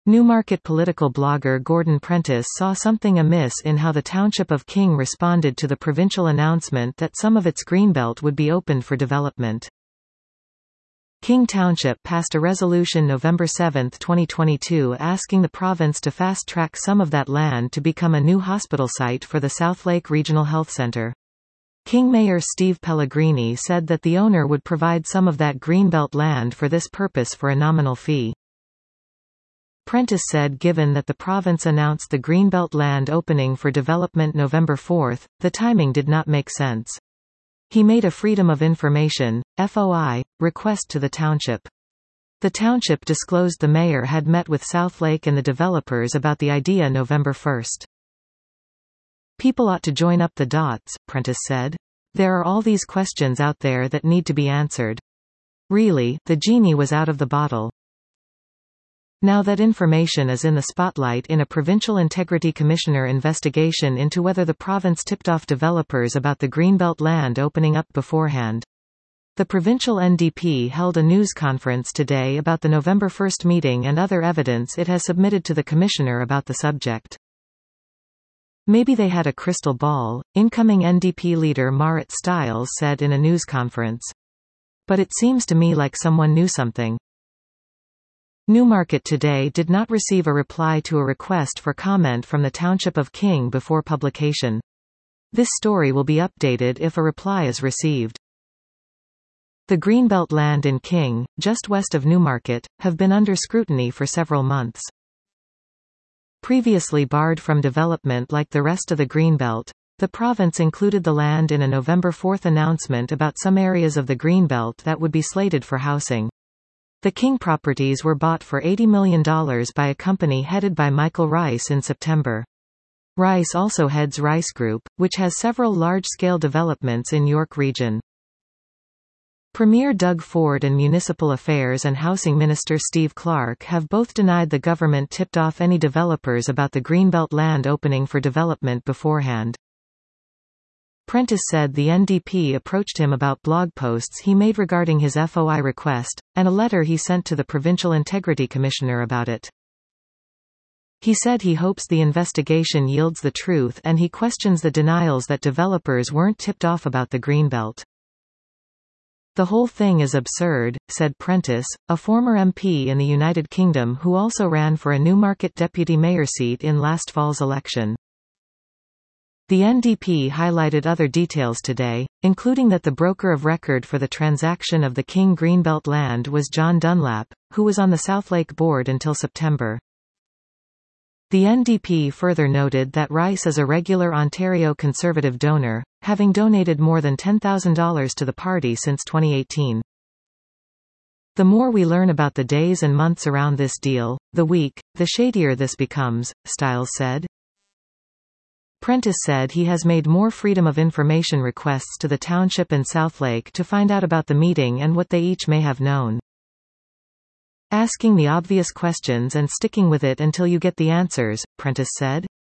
Newmarket political blogger Gordon Prentice saw something amiss in how the township of King responded to the provincial announcement that some of its greenbelt would be opened for development. King Township passed a resolution November 7, 2022 asking the province to fast-track some of that land to become a new hospital site for the Southlake Regional Health Centre. King Mayor Steve Pellegrini said that the owner would provide some of that greenbelt land for this purpose for a nominal fee. Prentice said given that the province announced the greenbelt land opening for development November 4, the timing did not make sense. He made a Freedom of Information (FOI) request to the township. The township disclosed the mayor had met with Southlake and the developers about the idea November 1. People ought to join up the dots, Prentice said. There are all these questions out there that need to be answered. Really, the genie was out of the bottle. Now that information is in the spotlight in a Provincial Integrity Commissioner investigation into whether the province tipped off developers about the greenbelt land opening up beforehand. The provincial NDP held a news conference today about the November 1 meeting and other evidence it has submitted to the Commissioner about the subject. Maybe they had a crystal ball, incoming NDP leader Marit Stiles said in a news conference. But it seems to me like someone knew something. Newmarket today did not receive a reply to a request for comment from the Township of King before publication. This story will be updated if a reply is received. The greenbelt land in King, just west of Newmarket, have been under scrutiny for several months. Previously barred from development like the rest of the greenbelt, the province included the land in a November 4 announcement about some areas of the greenbelt that would be slated for housing. The King properties were bought for $80 million by a company headed by Michael Rice in September. Rice also heads Rice Group, which has several large-scale developments in York Region. Premier Doug Ford and Municipal Affairs and Housing Minister Steve Clark have both denied the government tipped off any developers about the greenbelt land opening for development beforehand. Prentice said the NDP approached him about blog posts he made regarding his FOI request, and a letter he sent to the Provincial Integrity Commissioner about it. He said he hopes the investigation yields the truth and he questions the denials that developers weren't tipped off about the greenbelt. The whole thing is absurd, said Prentice, a former MP in the United Kingdom who also ran for a Newmarket deputy mayor seat in last fall's election. The NDP highlighted other details today, including that the broker of record for the transaction of the King Greenbelt land was John Dunlap, who was on the Southlake board until September. The NDP further noted that Rice is a regular Ontario Conservative donor, having donated more than $10,000 to the party since 2018. The more we learn about the days and months around this deal, the shadier this becomes, Stiles said. Prentice said he has made more Freedom of Information requests to the township and Southlake to find out about the meeting and what they each may have known. Asking the obvious questions and sticking with it until you get the answers, Prentice said.